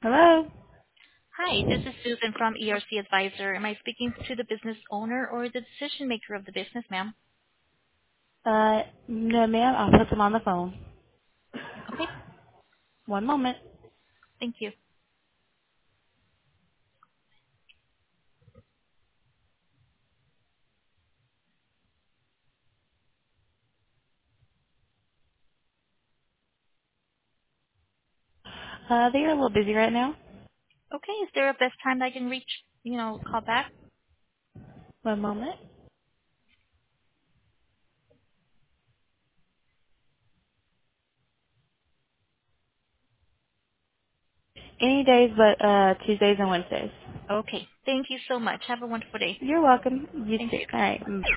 Hello? Hi, this is Susan from ERC Advisor. Am I speaking to the business owner or the decision maker of the business, ma'am? No, ma'am. I'll put them on the phone. Okay, One moment. thank you. They're a little busy right now. Okay, is there a best time I can reach, call back? One moment. Any days but Tuesdays and Wednesdays. Okay, thank you so much. Have a wonderful day. You're welcome. You Thank too. you. All right.